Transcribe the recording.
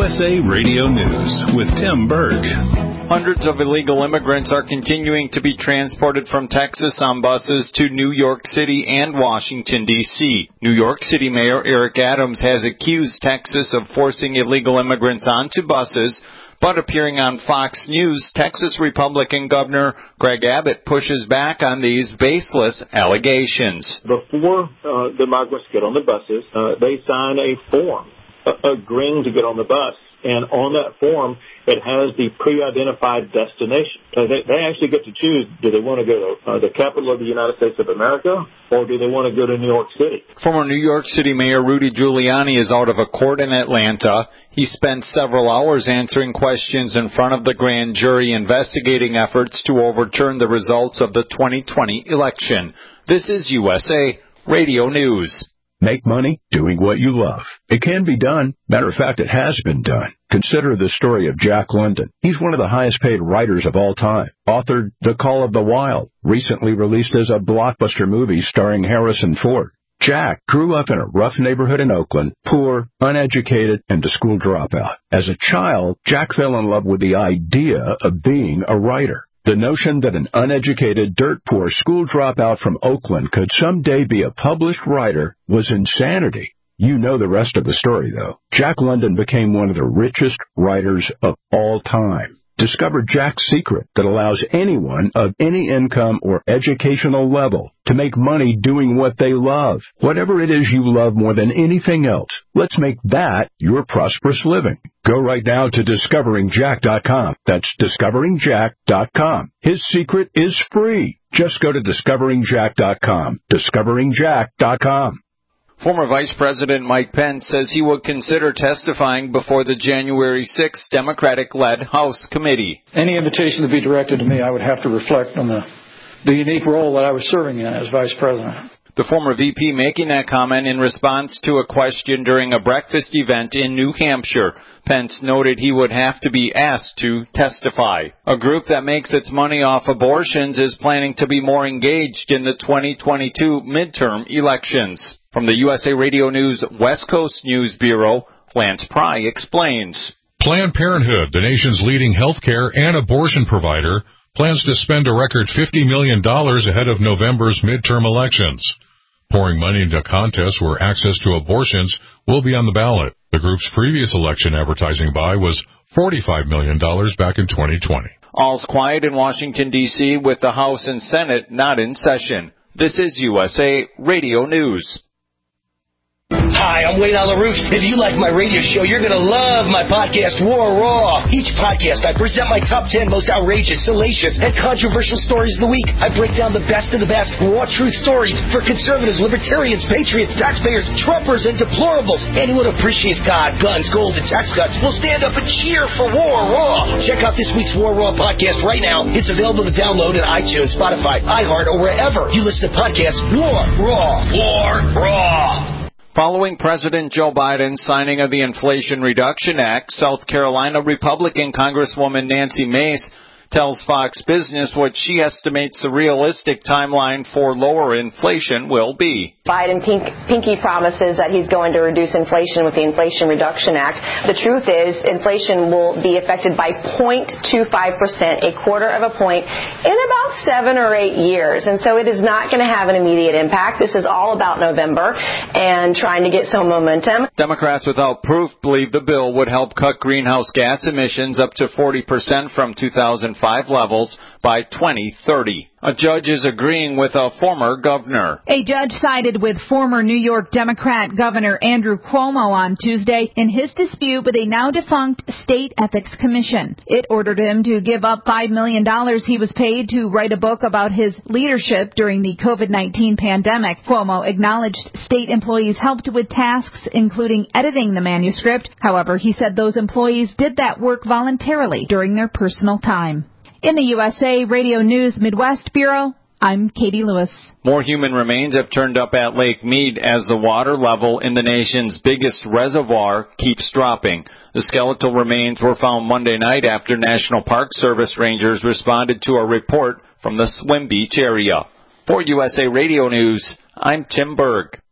USA Radio News with Tim Berg. Hundreds of illegal immigrants are continuing to be transported from Texas on buses to New York City and Washington, D.C. New York City Mayor Eric Adams has accused Texas of forcing illegal immigrants onto buses, but appearing on Fox News, Texas Republican Governor Greg Abbott pushes back on these baseless allegations. Before the migrants get on the buses, they sign a form agreeing to get on the bus. And on that form, it has the pre-identified destination. They actually get to choose, do they want to go to the capital of the United States of America, or do they want to go to New York City? Former New York City Mayor Rudy Giuliani is out of a court in Atlanta. He spent several hours answering questions in front of the grand jury investigating efforts to overturn the results of the 2020 election. This is USA Radio News. Make money doing what you love. It can be done. Matter of fact, it has been done. Consider the story of Jack London. He's one of the highest paid writers of all time. Authored The Call of the Wild, recently released as a blockbuster movie starring Harrison Ford. Jack grew up in a rough neighborhood in Oakland, poor, uneducated, and a school dropout. As a child, Jack fell in love with the idea of being a writer. The notion that an uneducated, dirt-poor school dropout from Oakland could someday be a published writer was insanity. You know the rest of the story, though. Jack London became one of the richest writers of all time. Discover Jack's secret that allows anyone of any income or educational level to make money doing what they love. Whatever it is you love more than anything else, let's make that your prosperous living. Go right now to DiscoveringJack.com. That's DiscoveringJack.com. His secret is free. Just go to DiscoveringJack.com. DiscoveringJack.com. Former Vice President Mike Pence says he will consider testifying before the January 6th Democratic-led House committee. Any invitation to be directed to me, I would have to reflect on the unique role that I was serving in as Vice President. The former VP making that comment in response to a question during a breakfast event in New Hampshire. Pence noted he would have to be asked to testify. A group that makes its money off abortions is planning to be more engaged in the 2022 midterm elections. From the USA Radio News West Coast News Bureau, Lance Pry explains. Planned Parenthood, the nation's leading health care and abortion provider, plans to spend a record $50 million ahead of November's midterm elections, pouring money into contests where access to abortions will be on the ballot. The group's previous election advertising buy was $45 million back in 2020. All's quiet in Washington, D.C., with the House and Senate not in session. This is USA Radio News. Hi, I'm Wayne LaRouche. If you like my radio show, you're going to love my podcast, War Raw. Each podcast, I present my top 10 most outrageous, salacious, and controversial stories of the week. I break down the best of the best raw truth stories for conservatives, libertarians, patriots, taxpayers, Trumpers, and deplorables. Anyone who appreciates God, guns, gold, and tax cuts will stand up and cheer for War Raw. Check out this week's War Raw podcast right now. It's available to download at iTunes, Spotify, iHeart, or wherever you listen to podcasts. War Raw. War Raw. Following President Joe Biden's signing of the Inflation Reduction Act, South Carolina Republican Congresswoman Nancy Mace tells Fox Business what she estimates the realistic timeline for lower inflation will be. Biden pinky promises that he's going to reduce inflation with the Inflation Reduction Act. The truth is inflation will be affected by 0.25%, a quarter of a point, in about 7 or 8 years. And so it is not going to have an immediate impact. This is all about November and trying to get some momentum. Democrats without proof believe the bill would help cut greenhouse gas emissions up to 40% from 2005 levels by 2030. A judge is agreeing with a former governor. A judge sided with former New York Democrat Governor Andrew Cuomo on Tuesday in his dispute with a now-defunct state ethics commission. It ordered him to give up $5 million he was paid to write a book about his leadership during the COVID-19 pandemic. Cuomo acknowledged state employees helped with tasks, including editing the manuscript. However, he said those employees did that work voluntarily during their personal time. In the USA Radio News Midwest Bureau, I'm Katie Lewis. More human remains have turned up at Lake Mead as the water level in the nation's biggest reservoir keeps dropping. The skeletal remains were found Monday night after National Park Service rangers responded to a report from the Swim Beach area. For USA Radio News, I'm Tim Berg.